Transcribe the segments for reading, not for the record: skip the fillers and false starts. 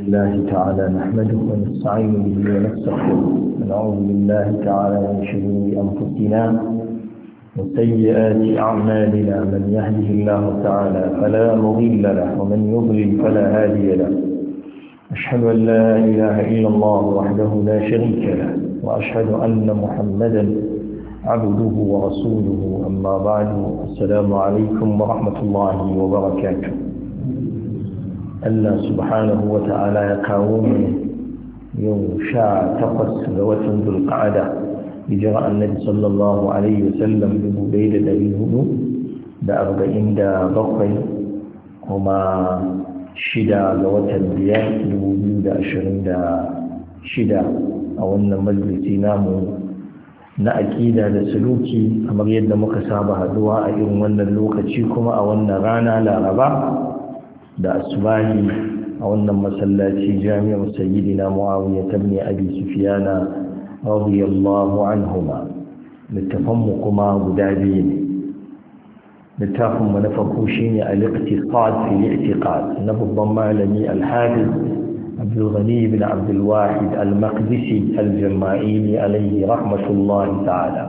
الله تعالى نحمده ونستعين به ونستغفره ونعوذ بالله تعالى من شرور أنفسنا وسيئات أعمالنا من يهده الله تعالى فلا مضل له ومن يضلل فلا هادي له أشهد أن لا إله إلا الله وحده لا شريك له وأشهد أن محمدا عبده ورسوله أما بعد السلام عليكم ورحمة الله وبركاته. Allah subhanahu wa ta'ala ya kawo mu yau 18 ga watan Zulqa'ada hijira annabi sallallahu alaihi wasallam 1447 kuma 6 ga watan 5 2026 a wannan majalisi namu na aqida da suluki kamar yadda muka saba haduwa a irin wannan lokaci kuma a wannan rana Laraba da asbahi a wannan masallaci jami'ar sayyidina Muawiya ibn Abi Sufyan radiyallahu anhuma littafanmu kuma guda biyu ne littafin mu na farko shine al-iqtisad fi al-i'tiqad na babban malami al-hafiz Abdul Ghani ibn Abdul Wahid al-Maqdisi al-Jama'ili alayhi rahmatullahi ta'ala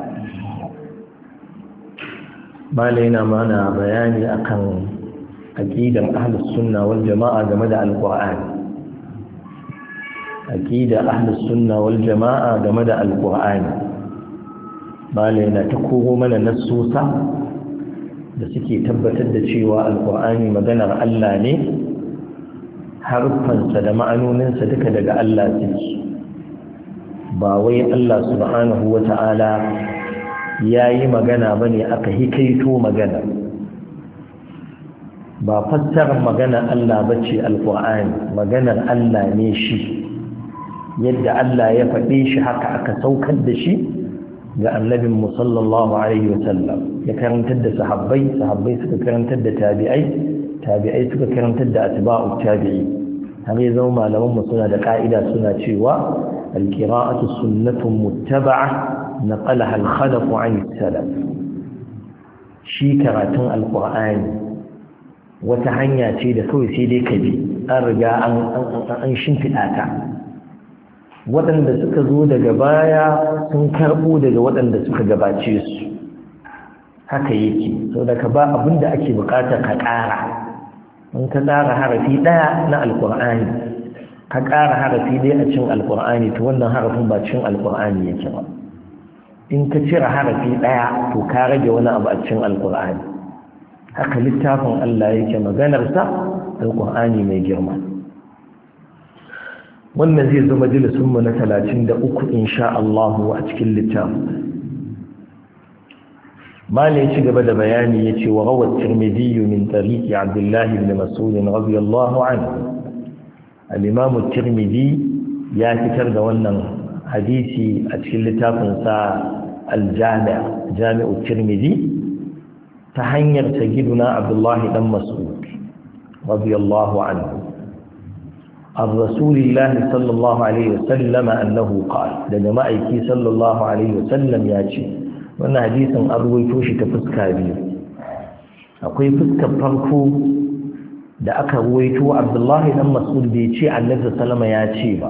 malaina mana bayani akan aqidar ahlus sunna wal jama'a game da alqur'ani aqidar ahlus sunna wal jama'a game da alqur'ani bale na ta koro mana nassosa da suke tabbatar da cewa alqur'ani maganar Allah ne harfansa da ma'anoninsa duka daga Allah suke ba wai Allah subhanahu wata'ala yayi magana bane aka hikaito magana ba fassarar maganar Allah bace alqur'ani maganar Allah ne shi yadda Allah ya faɗe shi haka aka saukar da shi ga annabin mu sallallahu alaihi wasallam ya karantar da sahabbai suka karantar da tabi'ai suka karantar da atba'u tabi'i har ya zama malaman mu suna da ka'ida suna cewa alqira'atu sunnatun muttaba'a naqalaha al-khalaf 'an as-salaf shi karatun alqur'ani wata hanya ce da kawai sai dai ka bi an riga an shimfiɗa ta waɗanda suka zo daga baya sun karɓo daga waɗanda suka gabace su haka yake sau da ka ba abin da ake buƙatar ka ƙara in ka ƙara harafi ɗaya na alƙur'ani ka ƙara harafi ɗaya a cin alƙur'ani to wannan harafin ba cin alƙur'ani yake ba in ka cire harafi ɗaya to ka rage wani abu a cin alƙur'ani haka littafin Allah yake maganarsa alƙur'ani mai girma wannan zai zo majalisunmu na 33 insha Allah a cikin littafin mala ya ci gaba da bayani yace wa rawat tirmidhi min tariqi Abdullah ibn Mas'ud radiyallahu anhu al-imam at-tirmidhi ya fitar da wannan hadisi a cikin littafin sa al-jami' jami'u tirmidhi ta hanyar sayyiduna Abdullah dan Mas'ud radiyallahu anhu الرسول الله صلى الله عليه وسلم أنه قال لجماعة صلى الله عليه وسلم ياتي وأن حديث أرويته شي تفسك بيه أقول فسك فرقو da aka ruwaito Abdullahi dan Mas'ud bai ce Annabi sallallahu ya ce ba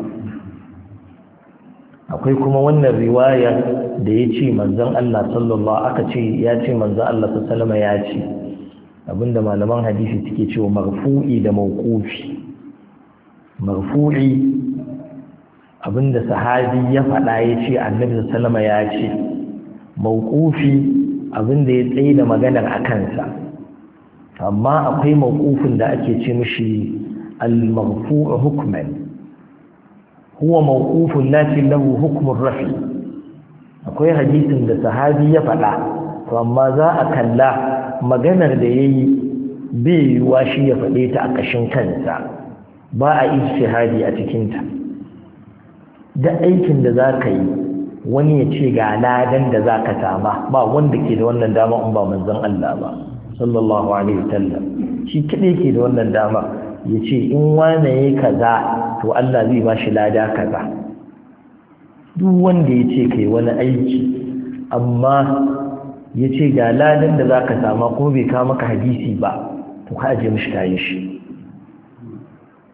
akwai kuma wannan riwaya da yace manzon Allah sallallahu aka ce ya ce manzon Allah sallallahu ya ce abinda malaman hadisi suke cewa marfu'i da mauqufi marfu'i abinda sahabi ya faɗa ya ce Annabi sallallahu ya ce mauqufi abinda ya tsaye da maganar a kansa amma akwai mawqufin da ake ce mishi al-marfu' hukman huwa mawqufun lakin lahu hukmun rafi akwai hadisin da sahabi ya faɗa to amma za a kalla maganar da yayi bai yiwa shi ya faɗe ta a ƙashin kansa ba a ijtihadi a cikin ta da aikin da za ka yi wani ya ce ga ladan da za ka sama ba wanda ke da wannan dama in ba manzon Allah ba sallallahu alaihi wasallam shi kadai ke da wannan dama yace in wane yayi kaza to Allah zai ba shi lada kaza duk wanda yace kai wani aiki amma yace ga ladan da zaka sama kuma bai kawo maka hadisi ba to ka aje mishi kayan shi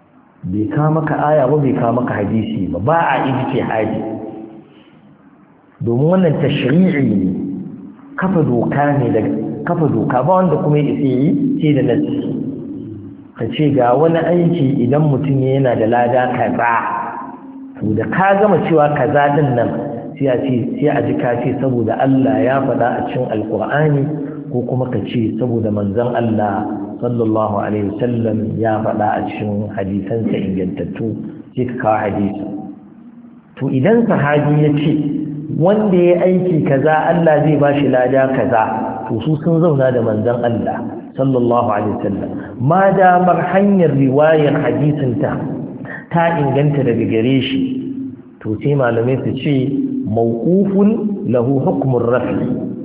bai kawo maka aya ba bai kawo maka hadisi ba a ijtihadi domin wannan tashri'i ne kafa doka ba wanda kuma ya yi ce da nassi ka ce ga wani aiki idan mutum yana da lada kaza to da ka gama cewa kaza din nan sai a ji ka ce saboda Allah ya faɗa a cikin alkur'ani ko kuma ka ce saboda manzon Allah sallallahu alaihi wasallam ya faɗa a cikin hadisansa ingantattu sai ka kawo hadisi to idan sahabi ya ce wanda ya aiki kaza Allah zai ba shi lada kaza to su sun zauna da manzon Allah sallallahu alaihi wasallam ma damar hanyar riwayar hadisin ta inganta daga gare shi to sai malamai su ce mawqufun lahu hukmur rafi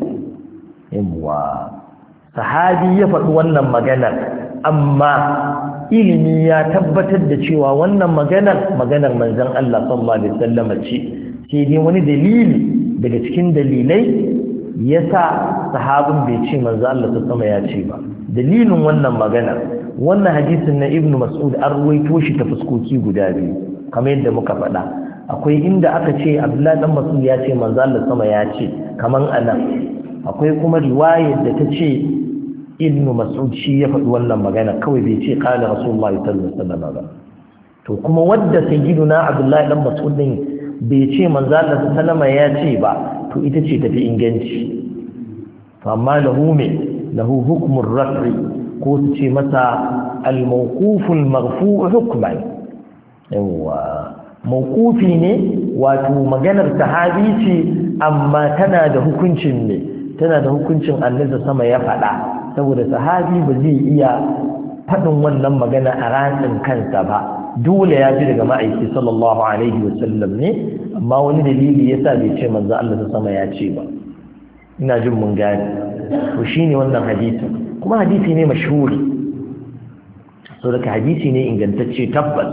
yawa sahabi ya faɗi wannan maganar amma ilimi ya tabbatar da cewa wannan maganar manzon Allah sallallahu alaihi wasallam ce sai dai wani dalili daga cikin dalilai yasa sahabin bai ce manzon Allah sallallahu alaihi ya ce ba dalilin wannan magana wannan hadisin na Ibn Mas'ud an ruwaito shi ta fuskoki guda biyu kamar yadda muka faɗa akwai inda aka ce Abdullahi dan Mas'ud ya ce manzon Allah sama ya ce kaman anan akwai kuma riwayar da ta ce Ibn Mas'ud shi ya faɗi wannan magana kawai bai ce qala Rasulullahi sallallahu alaihi wasallam ba to kuma wadda sayyiduna Abdullahi dan Mas'ud din bai ce manzo Allah sallallahu alaihi ya ce ba to ita ce tafi inganci to amma lahu hukmur raf'i ko su ce masa al-mawquf al-marfu' hukman yawa mawqufi ne wato maganar sahabi ce amma tana da hukuncin annabi sama ya faɗa saboda sahabi ba zai iya faɗin wannan magana a ranar kansa ba dole ya ji daga ma'aiki sallallahu alaihi wasallam ne amma wani dalili yasa bai ce manzo Allah ta sama ya ce ba ina jin mun gane to shine wannan hadisi kuma hadisi ne mashhuri saboda hadisi ne ingantacce tabbas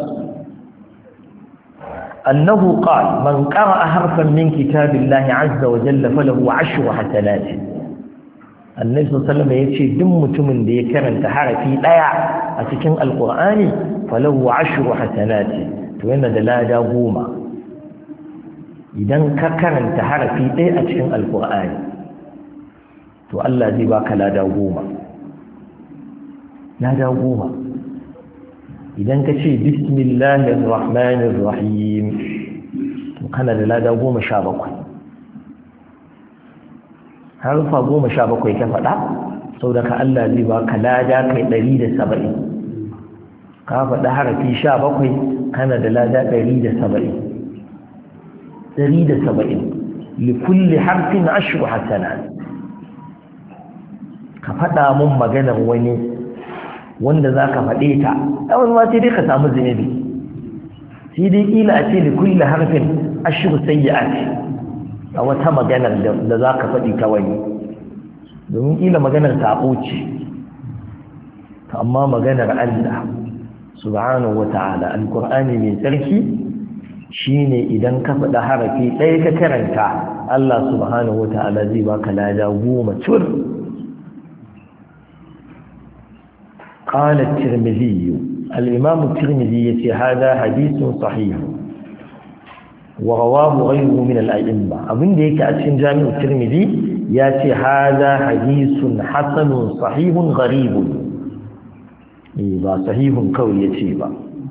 annahu qala man qara'a harfan min kitabillahi azza wa jalla falahu 10 hasanat annabi sallallahu alaihi yace duk mutumin da ya karanta harafi daya a cikin alqur'ani falahu 10 hasanat to yana da lada 10 idan ka karanta harafi daya a cikin alqur'ani to Allah zai baka lada 10 idan ka ce bismillahir rahmanir rahim to kana da lada 17 harfa 17 ka faɗa sau da ka Allah zai ba ka lada kai 170 ka faɗa harafi 17 kana da lada 170 likulli harfin 10 hasanat ka faɗa mun maganar wani wanda za ka faɗe ta ɗan ma sai dai ka samu zunubi sai dai ƙila a ce likulli harfin 10 sayyi'at a wata maganar da za ka faɗi ta wani domin ƙila maganar saɓo ce amma maganar Allah subhanahu wa ta'ala alƙur'ani mai tsarki shine idan ka faɗa harafi ɗaya ka karanta Allah subhanahu wa ta'ala zai baka lada 10 tur قال الترمذي الإمام الترمذي يتي هذا حديث صحيح ورواه غيره من الأئمة أبن ديك أتشن جامع الترمذي ياتي هذا حديث حسن صحيح غريب صحيح قوي يتيبا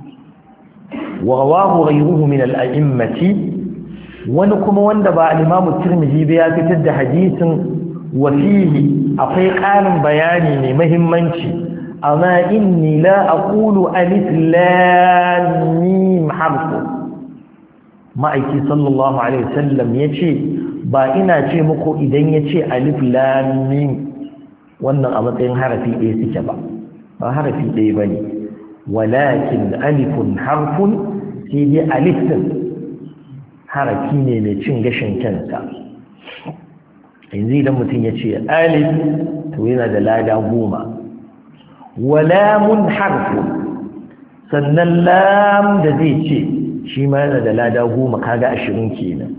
ورواه غيره من الأئمة ونكم وندبع الإمام الترمذي بياتي حديث وفيه أقيقان بياني مهمنشي أما إني لا أقول ألف لام ميم حرف ma'aiki sallallahu alaihi wasallam yace ba ina ce muku idan yace alif lam mim wannan a matsayin harafi ɗaya suke ba harafi ɗaya bane walakin alifun harfun sai dai alif harafi ne mai cin gashin kansa yanzu idan mutum yace alif to yana da lada 10 walamun harfun sannan lam da zai ce shi ma yana da lada 10 kaga 20 kenan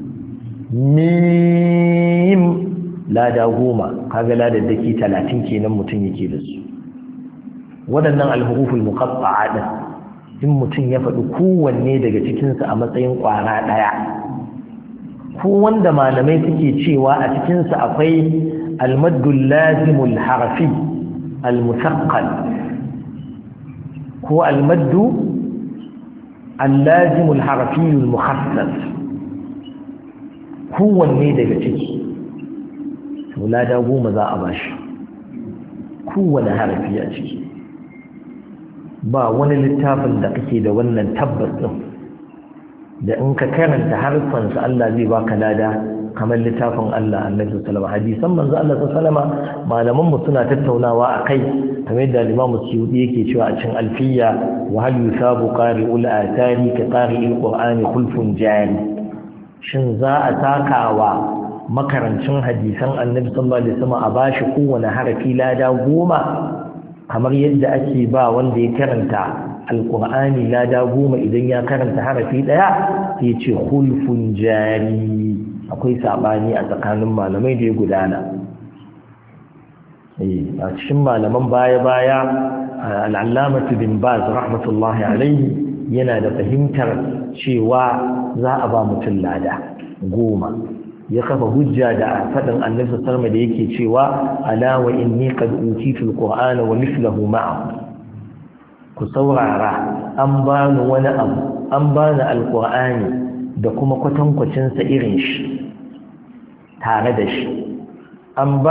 mim lada 10 kaga ladaddaki 30 kenan mutum yake da su waɗannan alhuruful muqatta'a din in mutum ya faɗi kowanne daga cikinsu a matsayin ƙwara ɗaya ko wanda malamai suke cewa a cikinsu akwai almaddul lazimul harfi al-musaqqal ko almaddu al-lazimul harfi al-mukhassas kowanne daga ciki to lada 10 za a bashi kowane harafi a ciki ba wani littafin da kake da wannan tabbas din da in ka karanta harfansa Allah zai baka lada kamar littafin Allah Annabi sallallahu alaihi wasallam hadisan manzo Allah sallallahu alaihi wasallam malaman mu suna tattaunawa akai kamar da Imam Suyuti yake cewa a cikin Alfiya wa hal yusabu qari'ul atari ka qari'il qur'ani khulfun jari shin za a takawa makarancin hadisan Annabi sallallahu alaihi wasallam a bashi kowane harafi lada 10 kamar yadda ake ba wanda ya karanta alqur'ani lada 10 idan ya karanta harafi daya sai ya ce khulfun jari akwai sabani a tsakanin malamai da ya gudana a cikin malaman baya-baya al'allamatu bin Baz rahmatullahi alaihi yana da fahimtar cewa za a ba mutum lada 10 ya kafa hujja da faɗin annabi sallallahu da yake cewa ala wa inni qad utitu alqur'ana wa mithluhu ma'ahu ku saurara an bani wani abu an bani alqur'ani da kuma kwatankwacin sa irin shi tare da shi an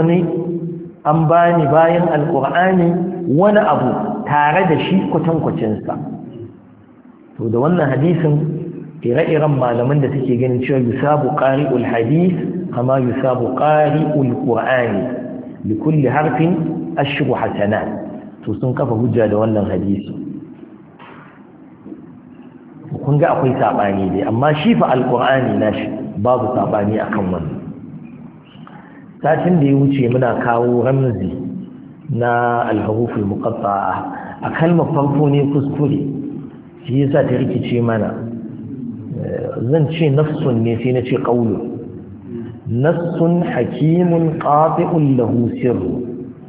bani bayan alqur'ani wani abu tare da shi kwatankwacin sa to da wannan hadisin ire-iren malaman da suke ganin cewa yusabu qari'ul hadith kama yusabu qari'ul qur'ani li kulli harfin ashru hasanat to sun kafa hujja da wannan hadisi kun ga akwai sabani dai amma shi fa alqur'ani nashi babu sabani akan wannan satin da ya wuce muna kawo ramzi na al-huruf al-muqatta'a a kalmar farko ne kuskure shi yasa ta rikice mana zan ce nafsun ne sai na ce ƙaulu nassun hakimun ƙafi'un lahu sirru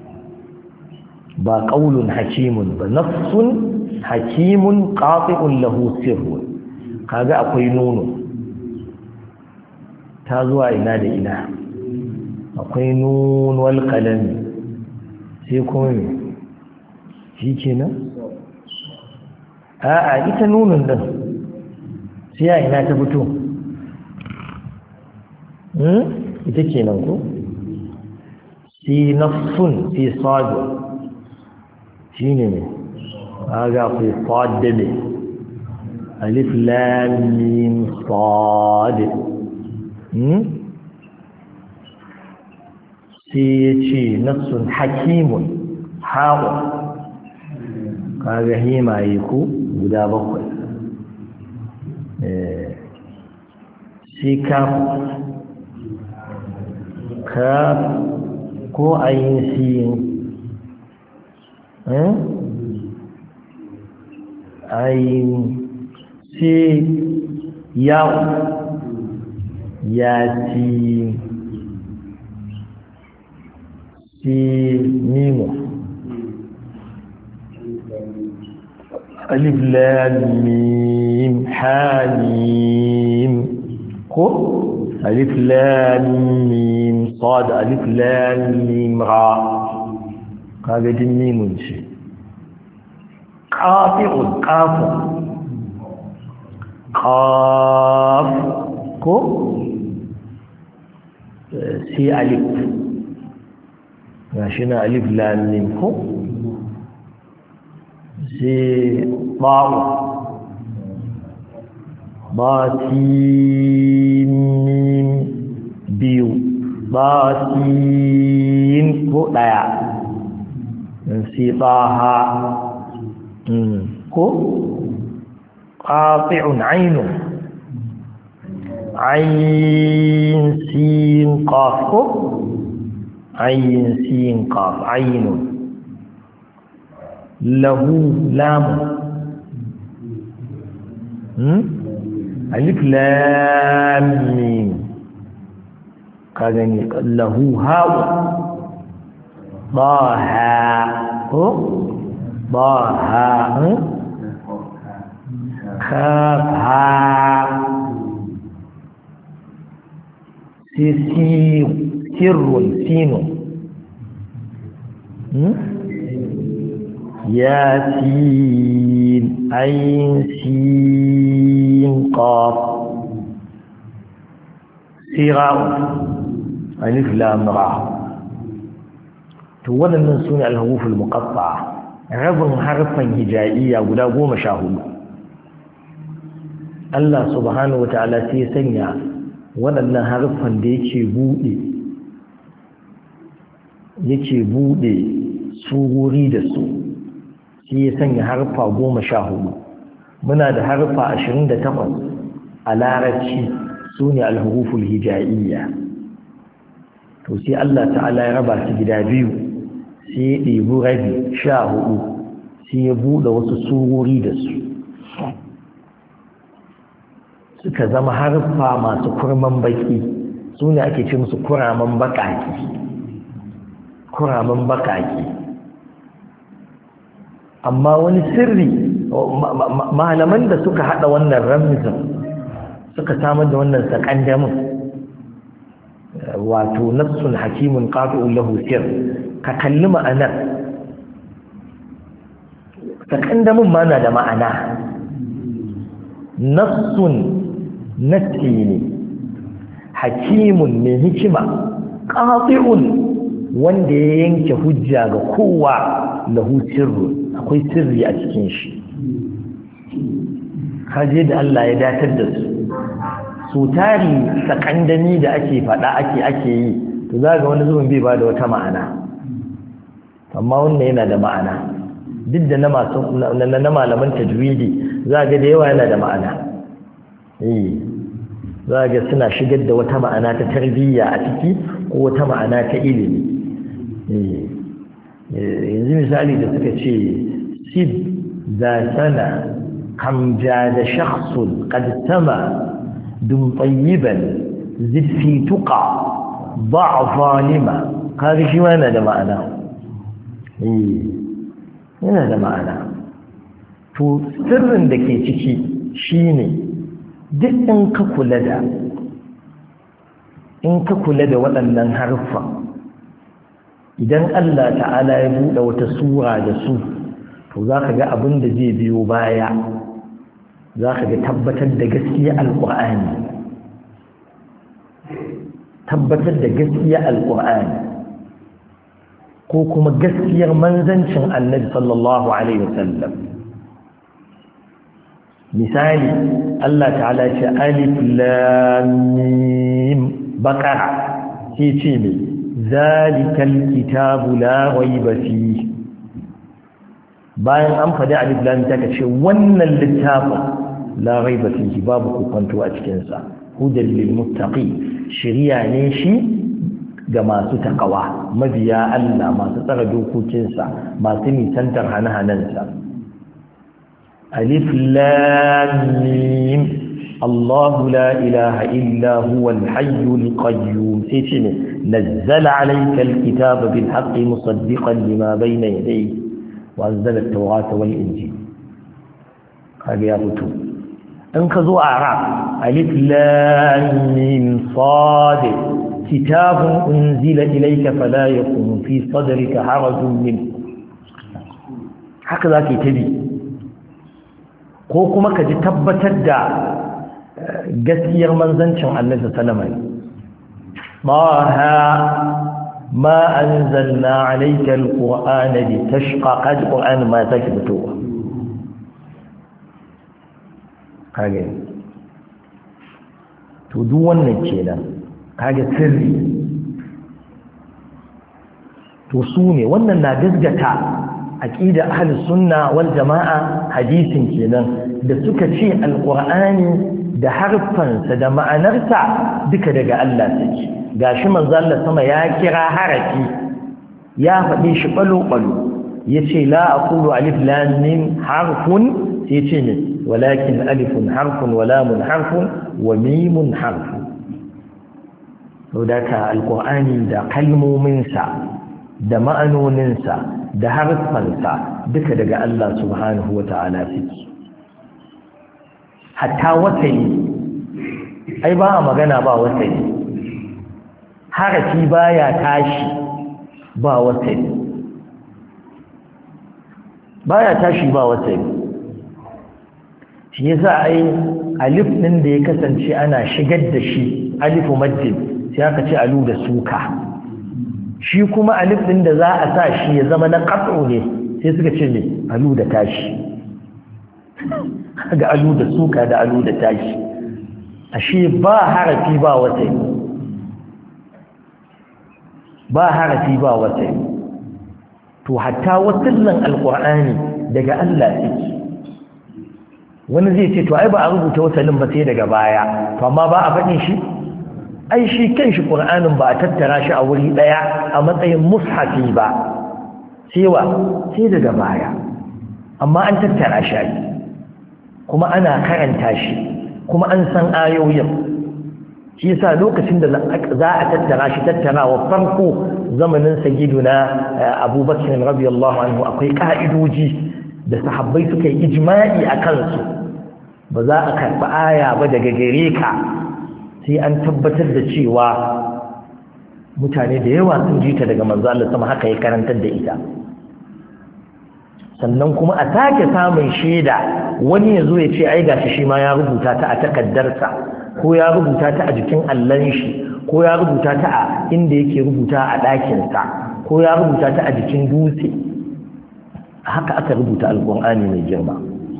ba ƙaulun hakimun ba nafsun hakimun ƙafi'un lahu sirru kaga akwai nono ta zuwa ina da ina akwai nun wal qalami sai kuma me shi kenan a'a ita nunun din sai ina ta fito ita kenan ko si nafsun fi sad shine ne kaga fi sad ne alif lam mim sad sai yace nafsun hakimun hawa kaga himaye ko guda 7 sai kaf ko ayin siyin ayin sai yawo ya ci mimu alif lam mim hamim ko alif lam mim sad alif lam mim ra kaga din mimun ce qafi'un qafu qaf ko si alif gashi na alif lam mim ko sai ba'u batin biyu batin ko daya sai taha ko qati'un aynun ayn sin qaf ko ayn sin qaf aynun lahu lam alif lam mim ka gani lahu ha ba ha ko ba ha ha sai sirrun sino yasin ayin sin qaf sira alif lam ra to waɗannan sune al-huruful muqatta'a rabin harfan hijaiya guda 14 Allah subhanahu wataala sai sanya waɗannan harfan da yake bude surori da su sai ya sanya harfa 14 muna da harfa 28 a larabci sune al-huruful hijaiya to sai Allah ta'ala ya raba su gida biyu sai ya ɗebi rabi 14 sai ya buɗe wasu surori da su suka zama harfa masu kurman baki su ne ake ce musu kuraman bakaki amma wani sirri malaman da suka haɗa wannan ramizin suka samar da wannan sakandamin wato nafsun hakimun qati'un lahu sir ka kalli ma'anar sakandamin ma na da ma'ana nafsun nafsi ne hakimun mai hikima qati'un wanda ya yanke hujja ga kowa lahu sirru akwai sirri a cikin shi kaje da Allah ya datar da su tari sakandami da ake faɗa ake yi to za ga wani zubin bai ba da wata ma'ana amma wannan yana da ma'ana duk da na malaman tajwidi za ga da yawa yana da ma'ana za ga suna shigar da wata ma'ana ta tarbiyya a ciki ko wata ma'ana ta ilimi yanzu misali da suka ce sib za sana kam ja da shakhsun qad sama dum tayyiban zid fi tuqa ba' zalima kaga shi yana da ma'ana yana da ma'ana to sirrin da ke ciki shine duk in ka kula da waɗannan harfa idan Allah ta'ala ya buɗe wata sura da su to za ka ga abin da zai biyo baya za ka ga tabbatar da gaskiya alƙur'ani ko kuma gaskiyar manzancin annabi sallallahu alaihi wasallam misali Allah ta'ala ce alif lam mim baqara sai ce ne zalikal kitabu la rayba fi bayan an faɗi alif lam ta ce wannan littafin la rayba fi babu kokonto a cikin sa hudal lil muttaqi shiriya ne shi ga masu takawa mabiya Allah masu tsara dokokinsa masu nisantar hane-hanensa alif lam mim الله لا إله إلا هو الحي القيوم سيشنه نزل عليك الكتاب بالحق مصدقا لما بين يديه وأنزل التوراة والإنجيل هذا يا فتو انقذوا أعراف ألف لام ميم صاد كتاب أنزل إليك فلا يكون في صدرك حرج منه هكذا كتبي ko kuma ka ji tabbatar da gaskiyar manzancin Annabi sallallahu alaihi wasallam ma anzalna alayka alqur'ana litashqa qad qur'an ma take fitowa kage to duk wannan kenan kage sirri to su ne wannan na gaskata aqida ahlus sunna wal jamaa hadisin kenan da suka ce alqur'ani da harfansa da ma'anarsa duka daga Allah take gashi manzo Allah sama ya kira harafi ya faɗi shi balo-balo yace la aqulu alif lam mim harfun yace ne walakin alifun harfun wa lamun harfun wa mimun harfun to da ka alqur'ani da kalmominsa da ma'anoninsa da harfansa duka daga Allah subhanahu wata'ala suke hatta wasali ai ba a magana ba wasali, harafi baya tashi ba wasali, baya tashi ba wasali. shi yasa ai alif din da ya kasance ana shigar da shi alifu maddin sai aka ce alu da suka, shi kuma alif din da za a sa shi ya zama na qat'u ne sai suka ce ne alu da tashi, ga alu da suka da alu da tashi, ashe ba harafi ba wasali, ba harafi ba wasali. to hatta wasallan alqur'ani daga Allah yake. wani zai ce to ai ba a rubuta wasalin ba sai daga baya, to amma ba a faɗin shi, ai shi kanshi qur'anin ba a tattara shi a wuri daya a matsayin mushafi ba, sai daga baya, amma an tattara shi kuma ana karanta shi kuma an san ayoyin. shi yasa lokacin da za a tattara shi tattarawa farko zamanin sayyiduna Abubakar radiyallahu anhu akwai ka'idoji da sahabbai suka yi ijma'i a kansu. ba za a karɓi aya ba daga gare ka sai an tabbatar da cewa mutane da yawa sun ji ta daga manzo Allah sama haka ya karantar da ita. sannan kuma a sake samun shaida wani ya zo ya ce ai gashi shi ma ya rubuta ta a takaddarsa, ko ya rubuta ta a jikin allon shi, ko ya rubuta ta a inda yake rubuta a ɗakinsa, ko ya rubuta ta a jikin dutse. haka aka rubuta alƙur'ani mai girma.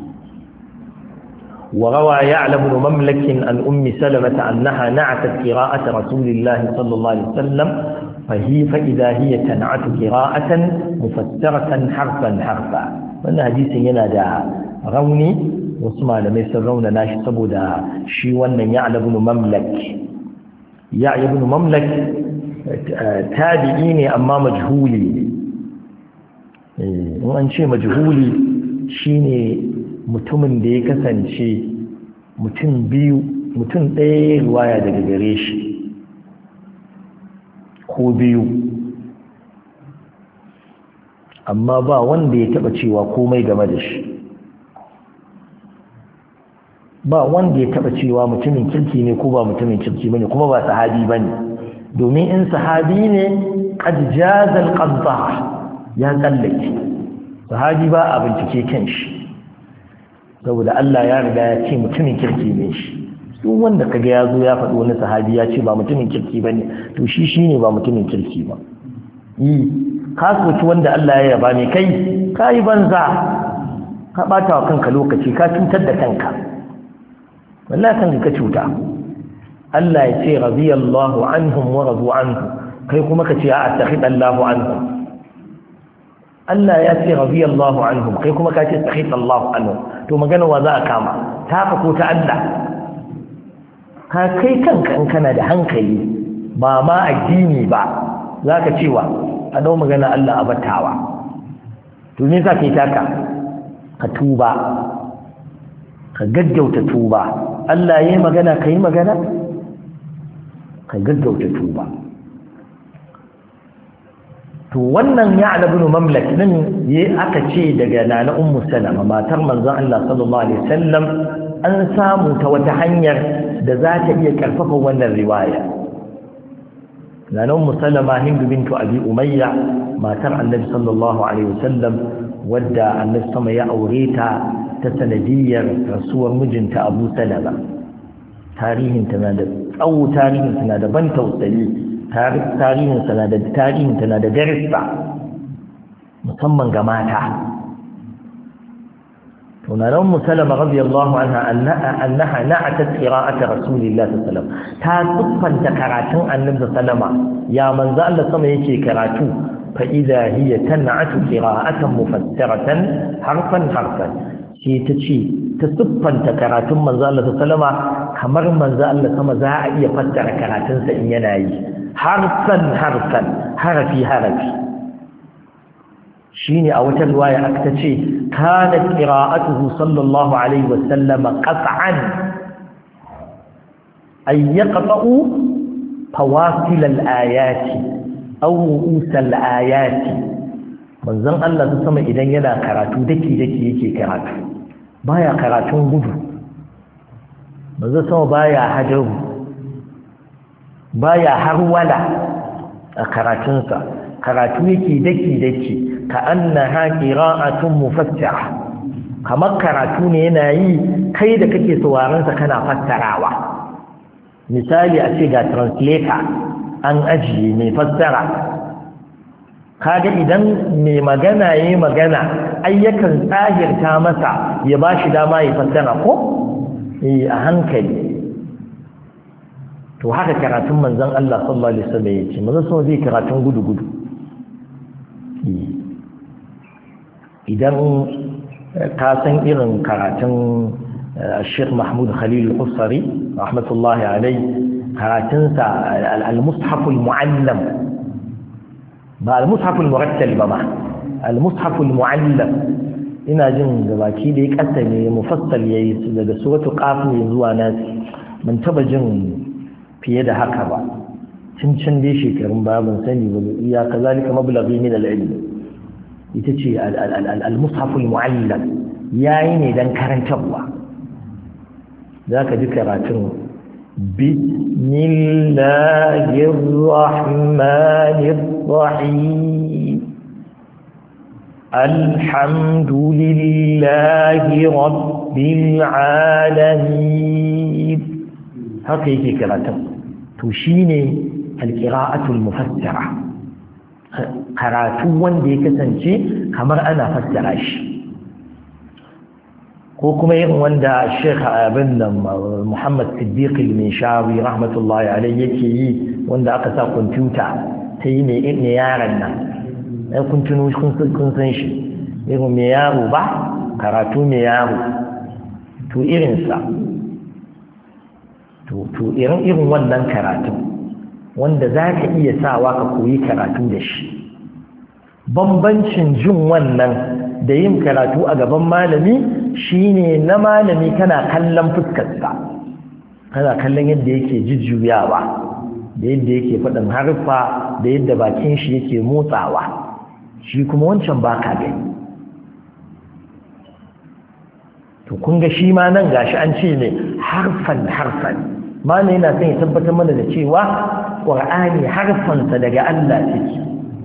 وروى يعلى بن مملك عن أم سلمة أنها نعتت قراءة رسول الله صلى الله عليه وسلم فإذا هي تنعت قراءة مفسرة حرفا حرفا. وأن حديث ينادى روني واسمع لما يسرون ناش سبودا شي وأن يعلى بن مملك، يعلى بن مملك تابعيني أما مجهولي. وأن شيء مجهولي شيني mutumin da ya kasance mutum ɗaya ruwaya daga gare shi ko biyu, amma ba wanda ya taɓa cewa komai game da shi, ba wanda ya taɓa cewa mutumin kirki ne ko ba mutumin kirki bane, kuma ba sahabi bane. domin in sahabi ne qad jazal qadda ya tsallake, sahabi ba a bincike kan shi saboda Allah ya riga ya ce mutumin kirki ne shi. duk wanda kaga ya zo ya faɗi wani sahabi ya ce ba mutumin kirki bane, to shi shine ba mutumin kirki ba. ka soki wanda Allah ya yaba ne, kai banza, ka bata wa kanka lokaci, ka cutar da kanka, wallahi kan ka cuta. Allah ya ce radiyallahu anhum wa radu anhu, kai kuma ka ce a astaghfirullahu anhum. Allah ya ce radiyallahu anhum, kai kuma ka ce astaghfirullahu anhum. to magana wa za a kama, ta ko ta Allah? ka kai kanka in kana da hankali ba ma addini ba zaka cewa a dau magana Allah a battawa. to me yasa kai taka? ka tuba, ka gaggauta tuba. Allah yayi magana kai magana, ka gaggauta tuba. to wannan Ya'la ibn Mamlak din aka ce daga nana Ummu Salama matar manzon Allah sallallahu alaihi wasallam, an samu ta wata hanyar da za ta iya karfafa wannan riwaya. nana Ummu Salama Hind bintu Abi Umayya matar Annabi sallallahu alaihi wasallam, wadda Annabi sama ya aure ta sanadiyar rasuwar mijinta Abu Salama. tarihin tana da tsawo, tarihin tana da ban tausayi, tarihin tana da darissa musamman ga mata. tunanin Musalama radiyallahu anha annaha na'atat qira'ata rasulillahi sallallahu alaihi wasallam, ta tuffanta karatun annabi sallama, ya manzo Allah sama yake karatu, fa idha hiya tan'atu qira'atan mufassaratan harfan harfan. sai ta ce ta tuffanta karatun manzo Allah sallama kamar manzo Allah sama za a iya fassara karatunsa in yana yi, harfan harfan, harafi harafi. shine a wata riwaya aka ce kanat qira'atuhu sallallahu alaihi wasallam qat'an ay yaqta'u fawasil al-ayati aw ru'us al-ayati. manzon Allah sama idan yana karatu daki yake karatu, baya karatun gudu, manzo sama baya hadaru baya harwala a karatunsa karatu yake daki ka annaha qira'atun mufassara kamar karatu ne yana yi kai da kake sauraron sa kana fassarawa misali a ce ga translator an ajiye mai fassara kaga idan mai magana yayi magana ayyakan tsahirta masa ya bashi dama ya fassara ko a hankali to haka karatun manzon Allah sallallahu alaihi wasallam yace manzon so zai karatun gudu idan ka san irin karatun Sheikh Mahmud Khalil Al-Husari rahmatullahi alayhi karatunsa al-Mushaf al-Mu'allam ba al-Mushaf al-Murattal ba ma al-Mushaf al-Mu'allam ina jin gabaki da ya kasa ne mufassal yayi daga suratul qaf zuwa nas mun taba jin fiye da haka ba cin dai shekarun ba ban sani ba iya kazalika mablaghi min al-ilm ita ce al-Mushaf al-Mu'allam yayi ne dan karantarwa zaka ji karatun bismillahir rahmanir rahim alhamdulillahi rabbil alamin haka yake karatun to shine alqira'atul mufassara karatu wanda ya kasance kamar ana fassara shi ko kuma yin wanda Sheikh Abin Muhammad Siddiq al-Minshawi rahmatullahi alayhi yake yi wanda aka sa kwamfuta ta yi ne yaran nan ai kun tuno kun san shi irin me yaro ba karatu me yaro to irin sa to irin wannan karatun wanda zaka iya sawa ka koyi karatu da shi bambancin jin wannan da yin karatu a gaban malami shine na malami kana kallon fuskarsa kana kallon yadda yake jujjuyawa da yadda yake faɗin harfa da yadda bakin shi yake motsawa shi kuma wancan baka gani to kun ga shi ma nan gashi an ce ne harfan malami yana son ya tabbatar mana da cewa Qur'ani harfansa daga Allah take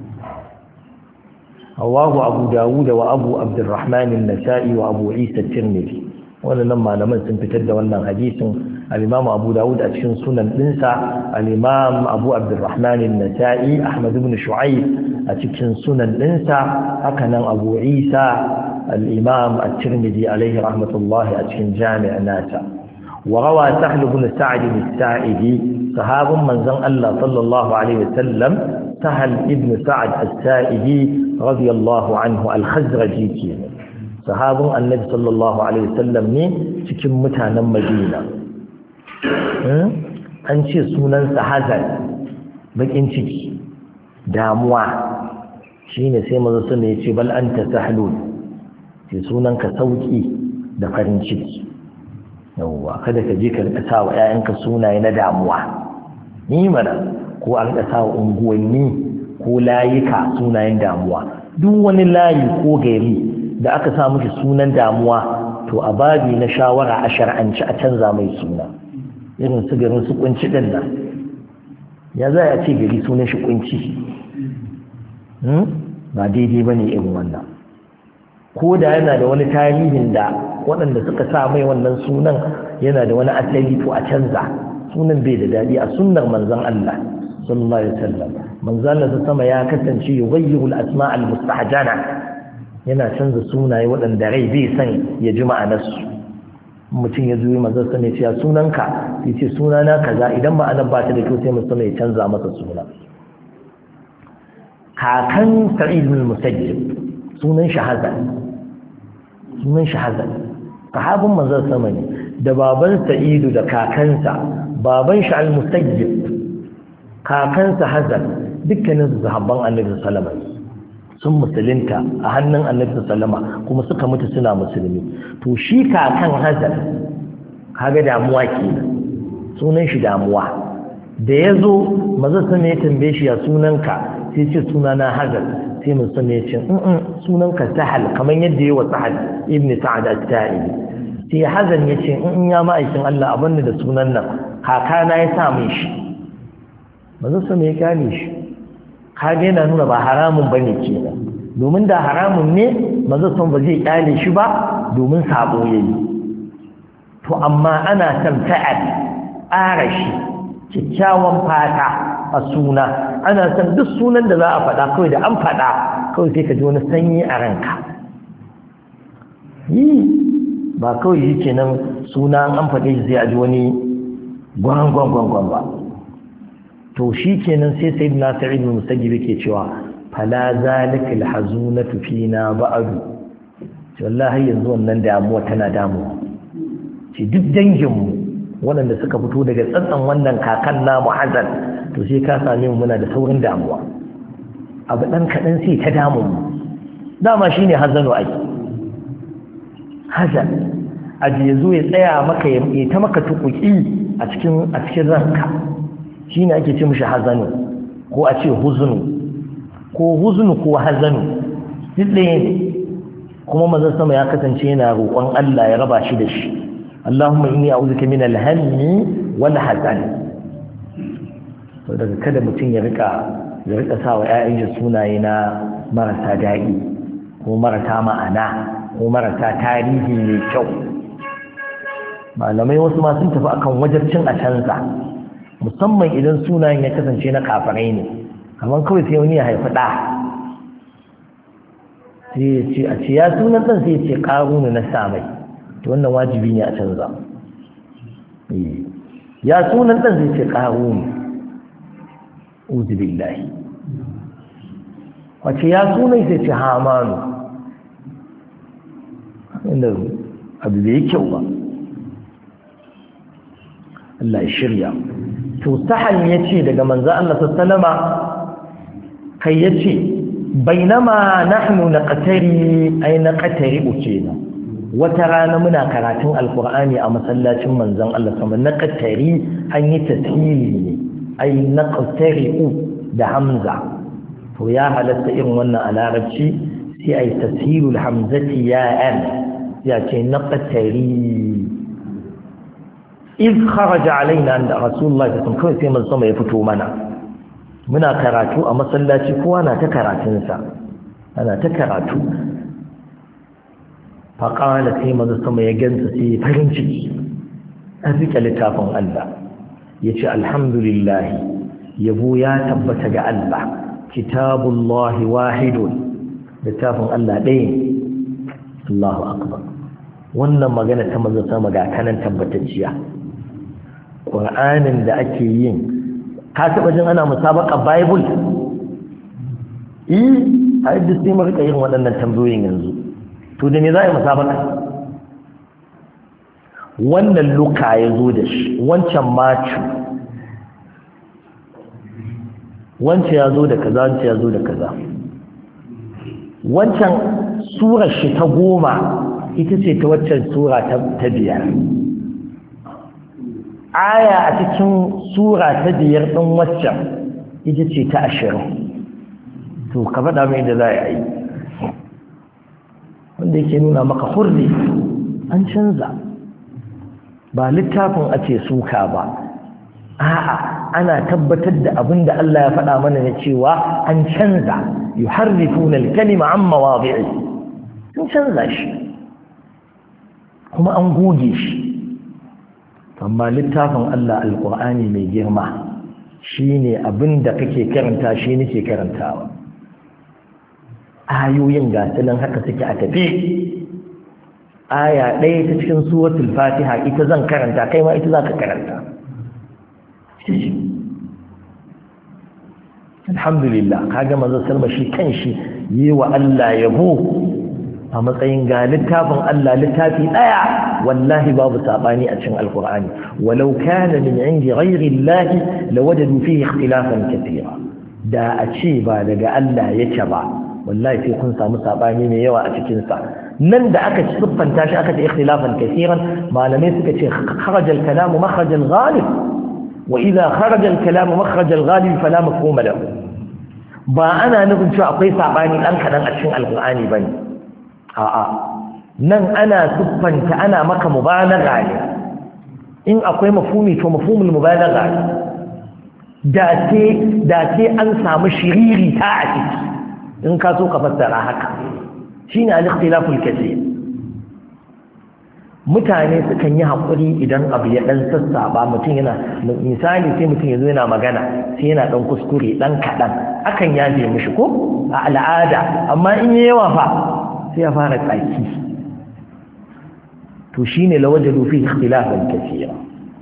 Allahu Abu Dawud wa Abu Abdurrahman an-Nasa'i wa Abu Isa at-Tirmidhi wannan malaman sun fitar da wannan hadisin al-Imam Abu Dawud a cikin sunan dinsa al-Imam Abu Abdurrahman an-Nasa'i Ahmad ibn Shu'ayb a cikin sunan dinsa haka nan Abu Isa al-Imam at-Tirmidhi alayhi rahmatullah a cikin jami' nasa wa rawa Sahl ibn Sa'd as-Sa'idi sahabun manzon Allah sallallahu alaihi wasallam Sahl ibn Sa'd as-Sa'idi radiyallahu anhu al-Khazraji kenan sahabun annabi sallallahu alaihi wasallam ne cikin mutanen Madina an ce sunansa hazan bakin ciki damuwa shine sai manzo sun ya ce bal anta sahlun sai sunanka sauki da farin ciki yawa kada ka je ka rika wa ƴaƴanka sunaye na damuwa ni mana ko an rika wa unguwanni ko layuka sunayen damuwa duk wani layi ko gari da aka sa miki sunan damuwa to a babi na shawara a shar'anci a canza mai suna irin su garin su kunci din nan ya za a ce gari sunan shi kunci ba daidai bane irin wannan ko da yana da wani tarihin da waɗanda suka sa mai wannan sunan yana da wani asali to a canza sunan bai da dadi a sunnar manzon Allah sallallahu alaihi wasallam manzon Allah sama ya kasance yughayyiru al-asma' al-mustahjana yana canza sunaye waɗanda rai bai san ya ji ma'anarsu mutum ya zuwa manzon sama ya ce sunanka ya ce sunana kaza idan ma'anar ba ta da kyau sai mutum ya canza masa suna kakan Sa'id bin Musayyib sunan shi Hazan sahabin manzon sama ne da baban Sa'idu da kakansa baban shi al-Musayyib kakansa Hazan dukkanin su sahabban Annabi sallallahu alaihi wasallam sun musulunta a hannun Annabi sallama kuma suka mutu suna musulmi to shi kakan Hazan kaga damuwa kenan sunan shi damuwa da yazo manzon sama ya tambaye shi ya sunanka sai ce sunana Hazan sai mutum ya ce sunanka Sahal kamar yadda yawa Sahal ibn Sa'd as-Sa'idi sai hazan ya ce in ya ma'aikin Allah abin da sunan nan kakana ya sa mai shi manzo sama ya kyale shi kage yana nuna ba haramun bane kenan domin da haramun ne manzo sama ba zai kyale shi ba domin sabo yayi to amma ana san ta'ad arashi kikkiawan fata a suna ana san duk sunan da za a faɗa kawai da an faɗa kawai sai ka ji wani sanyi a ranka ba kawai yi kenan suna an faɗe shi sai a ji wani gwangwangwangwan ba to shi kenan sai sai na sa'id bin musayyib yake cewa fala zalika alhazunatu fina ba'du wallahi yanzu wannan damuwa tana damuwa ce duk danginmu waɗanda suka fito daga tsantsan wannan kakan namu hazan to sai ka same mu muna da saurin damuwa abu ɗan kaɗan sai ta damu mu dama shine hazanu ake hazan aji ya zo ya tsaya maka ya ta maka tukuki a cikin ranka shine ake ce mishi hazanu ko a ce huzunu ko hazanu duk ɗaya ne kuma manzon sama ya kasance yana roƙon Allah ya raba shi da shi Allahumma inni a'udhuka min al-hammi wal hazan to daga kada mutum ya rika sa wa ƴaƴan shi sunaye na marasa daɗi ko marasa ma'ana ko marasa tarihi mai kyau malamai wasu ma sun tafi akan wajibcin a canza musamman idan sunayen ya kasance na kafirai ne kamar kawai sai wani ya haifi ɗa sai ya ce a ce ya sunan ɗan sai ya ce ƙarunu na samai to wannan wajibi ne a canza ya sunan ɗan sai ce ƙarunu uzu billahi wace ya sunan sai ce hamanu inda abu bai kyau ba Allah ya shirya to sahal ya ce daga manzo Allah sallama kai ya ce bainama nahnu naqtari ay naqtari ukena wata rana muna karatun alqur'ani a masallacin manzon Allah sama naqtari an yi tasiri ne ay naqtari da hamza to ya halatta irin wannan a larabci sai ay tasirul hamzati ya an ya ce naqtari iz kharaja alaina da rasulullahi sallallahu alaihi wasallam sai manzon sama ya fito mana muna karatu a masallaci kowa na ta karatunsa ana ta karatu faƙala sai mazu sama ya gansa sai farin ciki a fiƙe littafin Allah ya ce alhamdulillah yabo ya tabbata ga Allah kitabullahi wahidun littafin Allah ɗaya Allahu akbar wannan magana ta mazu sama ga kanan tabbatacciya ƙur'anin da ake yin ka taɓa jin ana musabaka bible a yadda sai marika yin waɗannan tambayoyin yanzu to da ne za a yi musabaka wannan luka ya zo da shi wancan macu wancan ya zo da kaza wancan ya zo da kaza wancan surar shi ta 10 ita ce ta waccan sura ta 5 aya a cikin sura ta 5 ɗin waccan ita ce ta 20 to ka faɗa mai da za a yi wanda yake nuna maka hurri an canza ba littafin ake suka ba a'a ana tabbatar da abin da Allah ya faɗa mana na cewa an canza yuharrifuna al-kalima an mawadi'i sun canza shi kuma an goge shi amma littafin Allah alƙur'ani mai girma shine abin da kake karanta shi nake karantawa ayoyin gasunan haka suke a tafi aya ɗaya ta cikin suratul fatiha ita zan karanta kai ma ita za ka karanta alhamdulillah kaga manzo salma shi kanshi yi wa Allah yabo a matsayin ga littafin Allah littafi ɗaya wallahi babu sabani a cikin alqur'ani walau kana min indi ghayri Allah lawajadu fihi ikhtilafan katira da a ce ba daga Allah yake ba wallahi sai kun samu sabani mai yawa a cikin sa nan da aka siffanta shi aka ce ikhtilafan katiran malamai suka ce kharaja al-kalam makhraj al-ghalib wa idha kharaja al-kalam makhraj al-ghalib fala mafhuma lahu ba ana nufin cewa akwai sabani dan kadan a cikin alqur'ani bane a'a nan ana siffanta ana maka mubalagha ne in akwai mafhumi to mafhumul mubalagha da ce an samu shiriri ta a ciki in ka so ka fassara haka shine al-ikhtilaful kaseer mutane sukan yi haƙuri idan abu ya ɗan sassaba mutum yana misali sai mutum ya zo yana magana sai yana ɗan kuskure ɗan kaɗan akan yaje mishi ko a al'ada amma in yi yawa fa sai ya fara tsaki to shine lawajadu fi ikhtilafan kaseera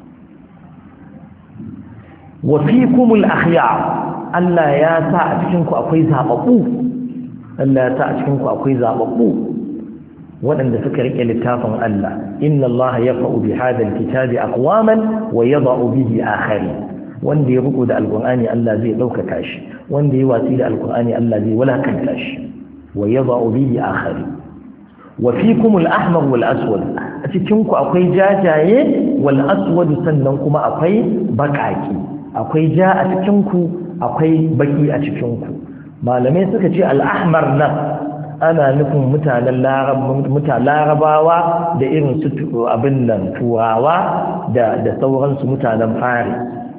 wa fikumul akhyar Allah ya sa a cikin ku akwai zababbu Allah ya sa a cikin ku akwai zababbu waɗanda suka rike littafin Allah inna Allah yafa'u bi hadha alkitabi aqwaman wa yada'u bihi akhari wanda ya riko da alqur'ani Allah zai daukaka shi wanda ya watsi da alqur'ani Allah zai walakanta shi wa yada'u bihi akhari wa fikum al-ahmar wal aswad a cikin ku akwai jajaye wal aswad sannan kuma akwai bakaki akwai ja a cikin ku akwai baki a cikin ku malamai suka ce al-ahmar nan ana nufin mutanen larabawa da irin su abin nan turawa da sauransu mutanen fari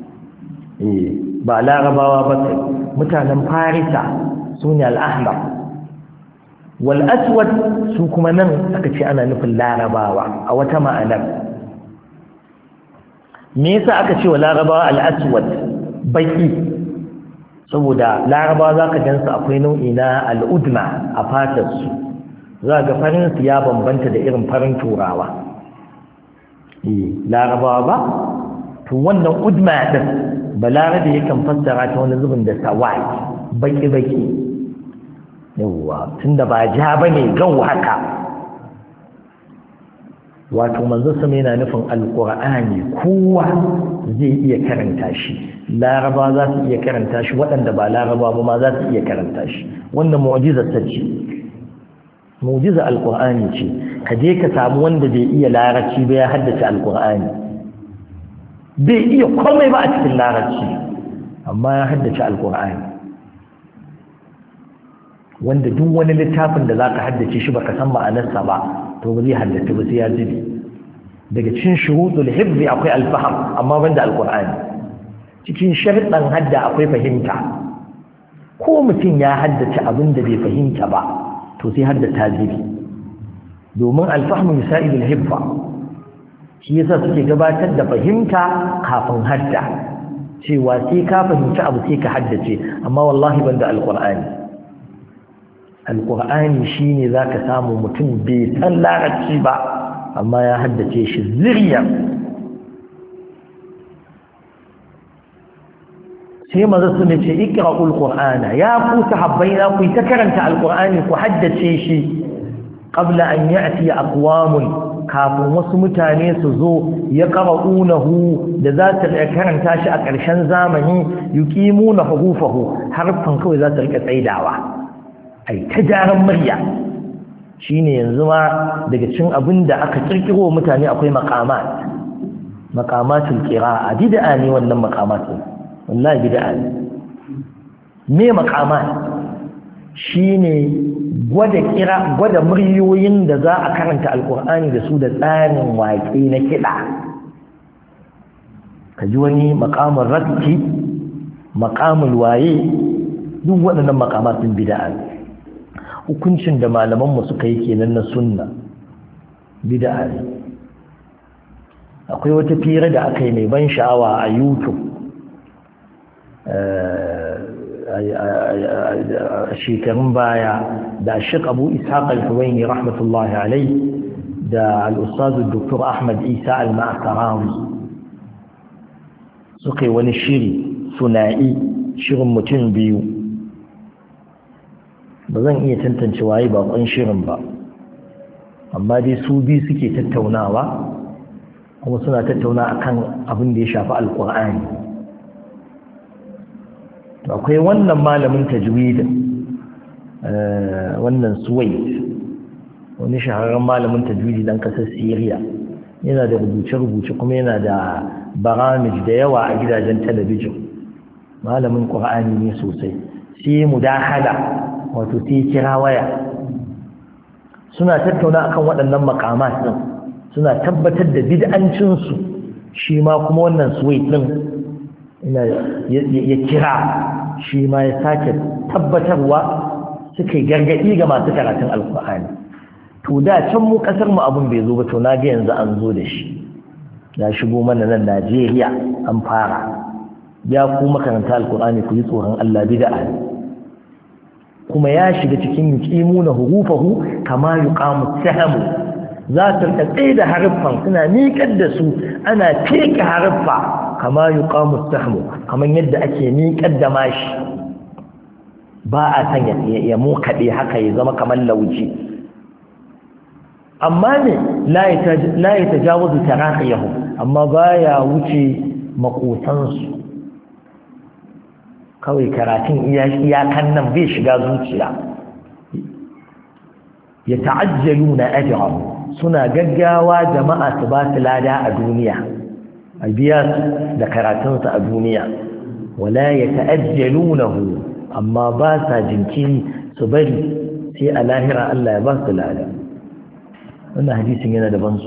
ba larabawa ba kai mutanen farisa su ne al'ahmar wal'aswad su kuma nan aka ce ana nufin larabawa a wata ma'anar me yasa aka ce wa larabawa al'aswad baki saboda laraba za ka gansu akwai nau'i na al'udma a fatarsu za ga farinsu ya bambanta da irin farin turawa larabawa ba to wannan udma ɗin balarabe yakan fassara ta wani zubin da sawai baki-baki yawwa tun da ba ja ba ne gau haka wato manzo sama yana nufin alƙur'ani kowa zai iya karanta shi laraba za su iya karanta shi waɗanda ba laraba ba ma za su iya karanta shi wannan mu'jizar ta ce mu'jiza alƙur'ani ce ka je ka samu wanda bai iya larabci ba ya haddace alƙur'ani bai iya komai ba a cikin larabci amma ya haddace alƙur'ani wanda duk wani littafin da zaka haddace shi baka san ma'anarsa ba to ba zai haddace ba sai ya jibi daga cikin shurutul hifzi akwai alfaham amma banda alqur'ani cikin sharuɗan hadda akwai fahimta ko mutum ya haddace abin da bai fahimta ba to sai haddata jibi domin alfahmu yusaidul hifza shi yasa suke gabatar da fahimta kafin hadda cewa sai ka fahimci abu sai ka haddace amma wallahi banda alqur'ani alƙur'ani shi ne za ka samu mutum bai san larabci ba amma ya haddace shi zirya sai maza su ne ce ikra'ul qur'ana ya ku sahabbai na ku ta karanta alƙur'ani ku haddace shi qabla an ya'ti aqwamun kafin wasu mutane su zo ya qara'unahu da za ta karanta shi a ƙarshen zamani yuqimuna hurufahu harfan kawai za ta rika tsaidawa ai ta jaran murya shine yanzu ma daga cikin abin da aka kirkiro mutane akwai maqamatul qira'a bid'a ne wannan maqamatul wallahi bid'a ne me maqamat shine gwada muryoyin da za a karanta alqur'ani da su da tsarin waƙe na kiɗa kaji wani maqamul rakki maqamul waye duk waɗannan maqamatun bid'a ne hukuncin da malamanmu suka yi kenan na sunna bid'a ne akwai wata fira da aka yi mai ban sha'awa a YouTube a shekarun baya da Sheikh Abu Ishaq Al-Huwaini rahmatullahi alayhi da al-Ustaz Dr. Ahmad Isa Al-Ma'sarawi suka yi wani shiri suna'i shirin mutum biyu ba zan iya tantance waye bakon shirin ba amma dai su biyu suke tattaunawa kuma suna tattauna akan abin da ya shafi alkur'ani akwai wannan malamin tajwidin wannan Suwaid wani shahararren malamin tajwidi dan kasar Syria yana da rubuce-rubuce kuma yana da baramij da yawa a gidajen talabijin malamin qur'ani ne sosai sai mudahala wato sai kira waya suna tattauna akan waɗannan maqamat din suna tabbatar da bid'ancin su shi ma kuma wannan suwait din ya kira shi ma ya sake tabbatarwa suka yi gargaɗi ga masu karatun alkur'ani to da can mu ƙasar mu abin bai zo ba to na ga yanzu an zo da shi ya shigo mana nan Najeriya an fara ya ku makaranta alkur'ani ku yi tsoron Allah bid'a kuma ya shiga cikin yuqimuna hurufahu kama yuqamu sahamu za su tsaye da haruffan suna miƙar da su ana feke haruffa kama yuqamu sahmu kamar yadda ake miƙar da mashi ba a san ya mukaɗe haka ya zama kamar lauji amma ne la ya tajawazu taraqiyahu amma baya wuce makotansu kawai karatun iyakan nan bai shiga zuciya ya ta'ajjaluna ajrahu suna gaggawa jama'a su ba su lada a duniya a biya su da karatunsu a duniya wala ya ta'ajjalunahu amma ba sa jinkiri su bari sai a lahira Allah ya ba su lada wannan hadisin yana da ban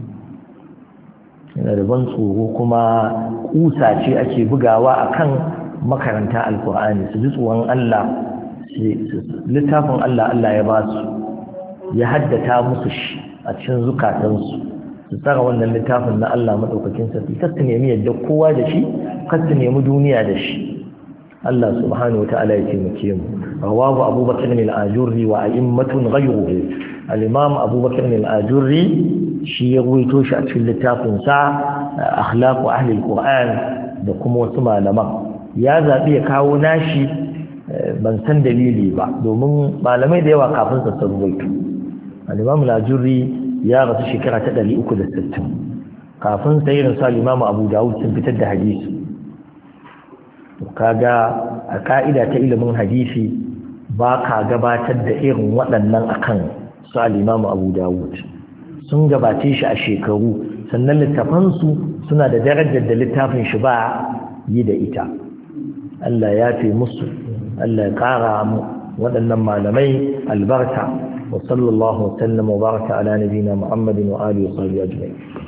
tsoro kuma kusa ce ake bugawa akan makaranta alkur'ani su ji tsoron Allah littafin Allah ya ba su ya haddata musu shi a cikin zukatansu su tsara wannan littafin na Allah madaukakin sarki kar su nemi yadda kowa da shi kar su nemi duniya da shi Allah subhanahu wa ta'ala ya taimake mu rawahu abubakar al-ajurri wa a'immatun ghayruhu al-imam abubakar al-ajurri shi ya ruwaito shi a cikin littafin sa akhlaqu ahli al-qur'an da kuma wasu malaman ya zabi ya kawo nashi ban san dalili ba domin malamai da yawa kafin sa sun ruwaito al-imam al-ajurri ya rasu shekara ta 360 kafin sa irin sa al-imam abu dawud sun fitar da hadisi kaga a ka'ida ta ilimin hadisi ba ka gabatar da irin waɗannan akan su al-imam abu dawud sun gabace shi a shekaru sannan littafansu suna da darajar da littafin shi ba yi da ita Allah ya fi musu Allah ya ƙara mu waɗannan malamai albarka wa sallallahu wa sallam wa baraka ala nabiyina Muhammadin wa alihi wa sahbihi ajma'in